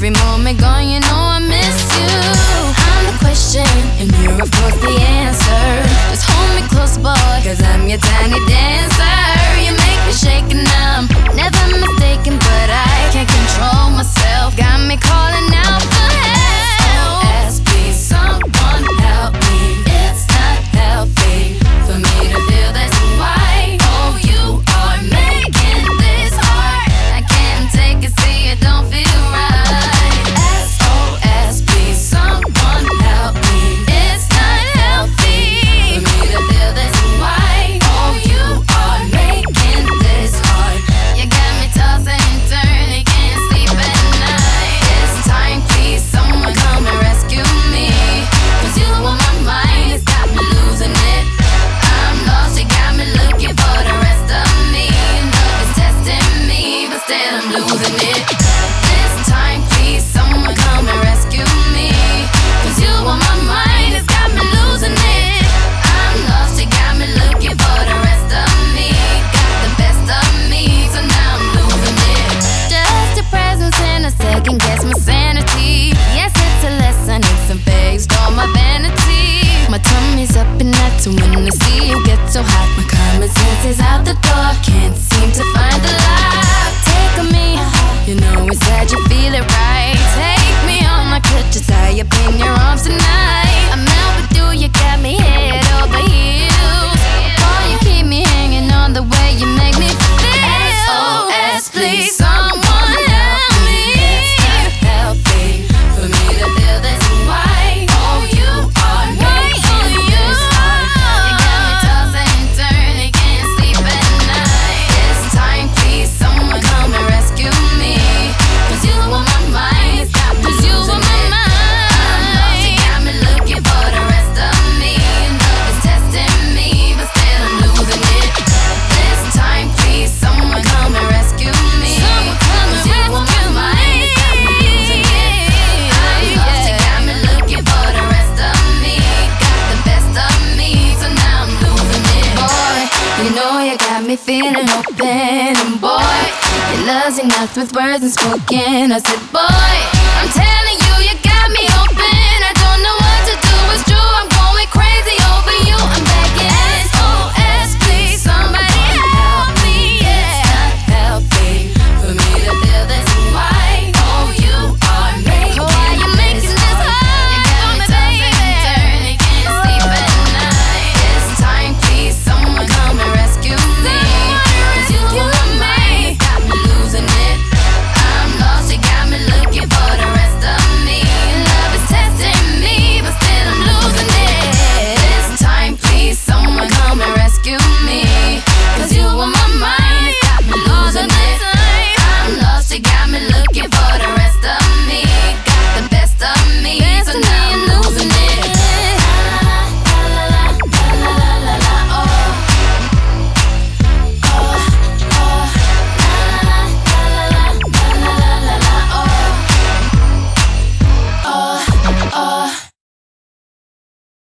every moment gone, you know I miss you. I'm the question, and you're of course the answer. Just hold me close, boy, cause I'm your tiny dancer. You make me shake and I'm never mistaken, but I can't control myself. Got me calling out for help. SOS, please, someone help me. It's not healthy for me to feel this way. Oh, you are making this hard. I can't take it, see it don't feel right. SOS, please, someone help me. It's not healthy for me to feel this way. Oh, you are making this hard. You got me tossing and turning, can't sleep at night. This time, please, someone come and rescue me. Cause you on my mind, it's got me losing it. I'm lost, you got me looking for the rest of me. Love is testing me, but still I'm losing it. This time, please, someone come and rescue me. Cause you on my mind, it's got me losing it. I'm lost, you got me looking for the rest of me. Got the best of me, so now I'm losing it. Just your presence and a second guess my sanity. Yes, it's a lesson, it's a phase, all my vanity. My tummy's up and that's when I see you get so hot. My common sense is out the door, can't seem to find the lock. Take me, you know inside you feel it right. Take me on, I could just tie up in your arms tonight. I'm out with you, you got me head over heels. Boy, you keep me hanging on the way you make me feel. SOS, please, someone help me. It's not healthy for me to feel this way. Oh, you are making this hard. You got me tossing and turning, can't sleep at night. This time, please, someone come and rescue me. Cause you on my mind, it's got me losing it. I'm lost, you got me looking for the rest of me. Love is testing me, but still I'm losing it. This time, please, someone come and rescue me. Cause you on my mind, it's got me losing it. I'm lost, you got me looking for the rest of me. Got the best of me, so now I'm losing it. Boy, you know you got me feeling open. And boy, your love's enough with words unspoken. I said, boy,